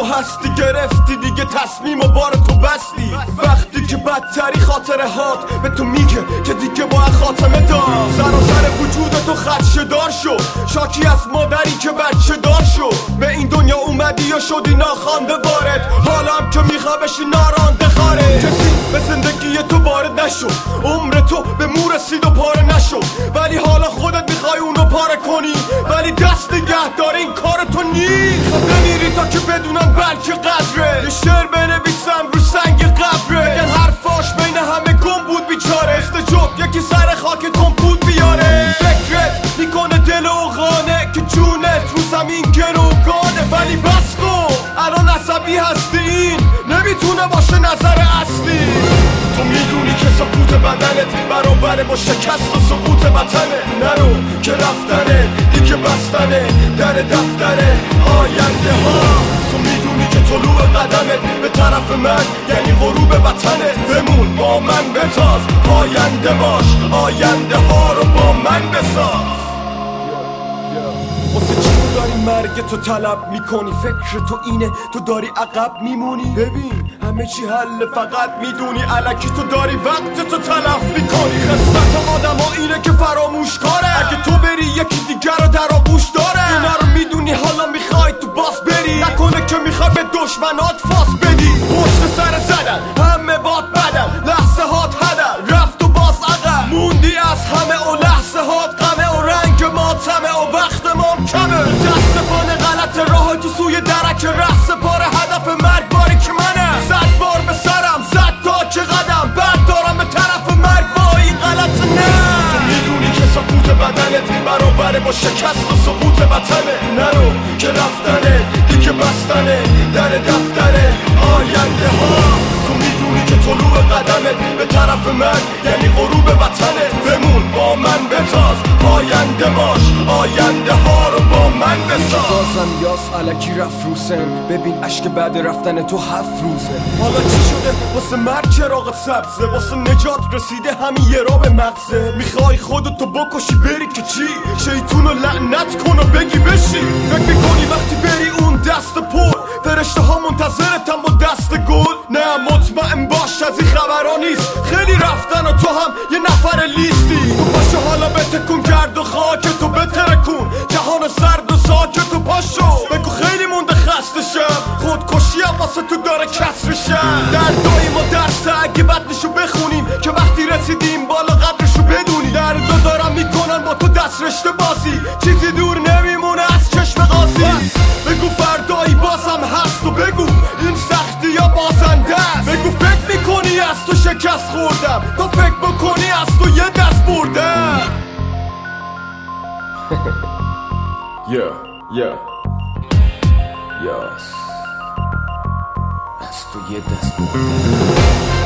تو هستی گرفتی دیگه تصمیم و بار تو بستی. وقتی که بدتری خاطره هات به تو میگه که دیگه باید خاتمه دار. سر وجود تو خدشه دار شد، شاکی از مادری که بچه دار شد. به این دنیا اومدی یا شدی ناخوانده وارد، حالا هم که میخوا بشی نارانده خارج. کسی به زندگی تو وارد نشد، عمر تو به مو رسید و پاره نشد. ولی حالا خودت میخوای اونو پاره کنی، ولی دست نگه داره این کار تو نیست. بمیری تا که بدونم بلکه قدره، یه شعر بنویسم رو سنگ قبره. بگن حرفاش بین همه گم بود بیچاره، استجاب یکی سر خاک کمپود بیاره. فکرت میکنه دل و غانه که جونت رو زمین گروگانه. ولی بس کن الان عصبی هستی، این نمیتونه باشه نظر اصلی. تو میدونی که سکوت بدنت برابره با شکست و سقوط وطنه. نرو که رفتنه دیگه بستنه در دفتر آینده ها. تو میدونی که طلوع قدمت به طرف من یعنی غروب وطنه. بمون با من بتاز، آینده باش، آینده ها رو با من بساز. واسه چی تو داری مرگ تو طلب میکنی؟ فکر تو اینه تو داری عقب میمونی؟ ببین همه چی حل فقط میدونی الکی تو داری وقت تو تلف میکنی. خصلت آدم ها اینه که فراموش کاره، اگه تو بری یکی دیگر رو در آغوش داره. اینا رو میدونی حالا میخوای تو باز بری، نکنه که میخوای به دشمنات فاس بدی. پشت سر زدن همه باد بدن، لحظه هات هدر رفت و باز عقب موندی از همه و لحظه هات غمه و رنگ ماتمه و وقت ما کمه. دست پانه غلط راه تو سوی درک رست پاره هدف مرگ باری که منه. 100 بار به سرم زد تا که قدم بردارم به طرف مرگ، با این غلط نه. تو میدونی که سکوت بدنت برابره با شکست و سقوط وطنه. نرو که رفتنه دیگه بستنه در دفتر آینده ها. تو میدونی که طلوع قدمت به طرف من یعنی غروب وطنه. بمون با من بتاز، آینده باش، آینده ها رو با من بساز. بازم یاس علکی رفت روسن، ببین عشق بعد رفتن تو 7 روزه. حالا چی شده واسه مرگ چراغت سبزه، واسه نجات رسیده همین یه را به مغزه. میخوای خودتو بکشی بری که چی؟ شیطونو لعنت کن و بگی بشی. فکر میکنی وقتی بری اون دست پر فرشته ها منتظرتن با دست گل؟ نه مطمئن باش از این خبرها نیست، خیلی رفتن و تو هم یه نفر لیستی. تو پاشو حالا بتکون گرد و خاک تو بترکون، جهان سرد و ساکت و پاشو بگو خیلی مونده خسته شم. خودکشی هم واسه تو داره کسر شم. دردای ما درسه اگه بدنشو بخونیم که وقتی رسیدیم بالا قدرشو بدونی. دردو دارم میکنن با تو دست رشته بازی، چیزی دور نمیمونه از چشم قاضی. بگو فردایی بازم هست و بگو این سختی یا بازنده است. بگو فکر میکنی از تو شکست خوردم، تو فکر بکنی از تو یه دست بردم. از تو یه دست بردم.